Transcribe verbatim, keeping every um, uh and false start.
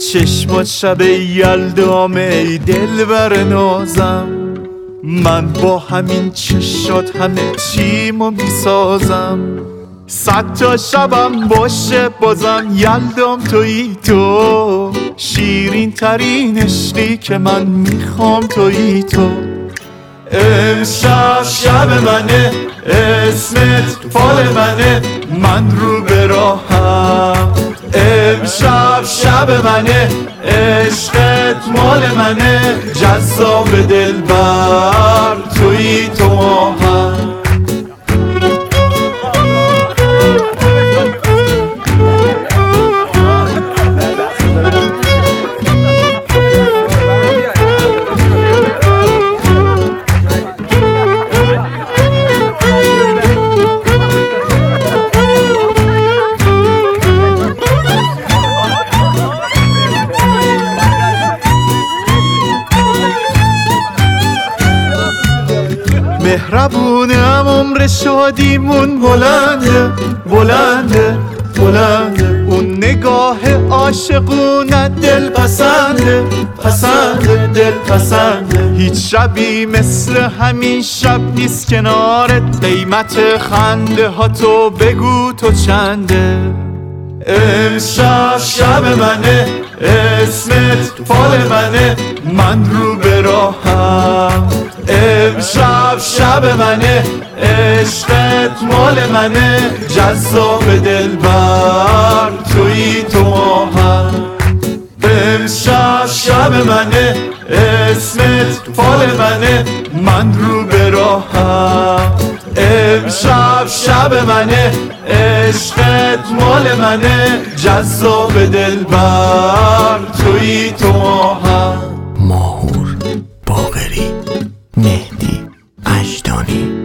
چشمات شب یلدام ای دلبر نازم، من با همین چشات همه چیمو میسازم. صد تا شبم باشه بازم یلدام تویی تو، شیرین ترین عشقی که من میخوام تویی تو. امشب شب منه، اسمت فال منه، من رو به راهم. امشب شب منه، عشقت مال منه، جذاب دلبر تویی تو ماهم. مهربونم عمر شادیمون بلنده بلنده بلنده، اون نگاه عاشقونه دل پسنده پسنده دل پسنده. هیچ شبی مثل همین شب نیست کنارت، قیمت خنده ها تو بگو تو چنده. امشب شب منه، اسمت فال منه، من رو به راهم. امشب شب منه، عشقت مال منه، جذاب دلبر تویی تو ماهم. امشب شب منه، اسمت فال منه، من رو به راهم. امشب شب منه، عشقت مال منه، جذاب دلبر تویی تو ماهم. ماهور باقری، مهدی اجدانی.